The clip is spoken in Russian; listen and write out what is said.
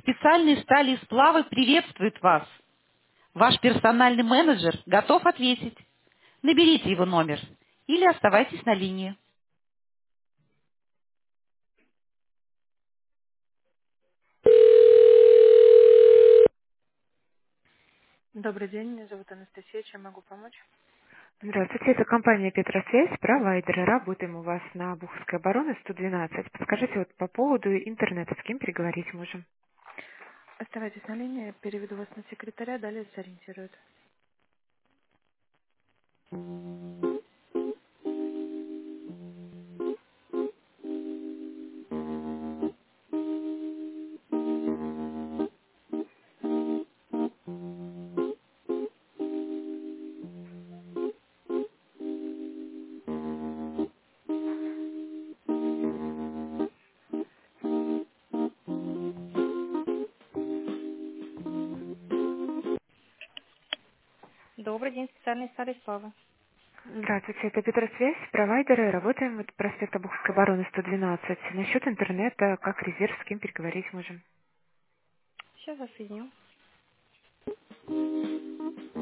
специальной стали и сплавы приветствует вас. Ваш персональный менеджер готов ответить. Наберите его номер или оставайтесь на линии. Добрый день, меня зовут Анастасия, чем могу помочь? Здравствуйте, это компания Петросвязь, провайдеры. Работаем у вас на Буховской обороны 112. Подскажите вот по поводу интернета, с кем переговорить можем? Оставайтесь на линии, переведу вас на секретаря, далее сориентируют. Добрый день, специальный старый славы. Здравствуйте, это Петросвязь, провайдеры. Работаем вот проспект Буховской обороны 112. Насчет интернета, как резерв, с кем переговорить можем? Сейчас засоединю.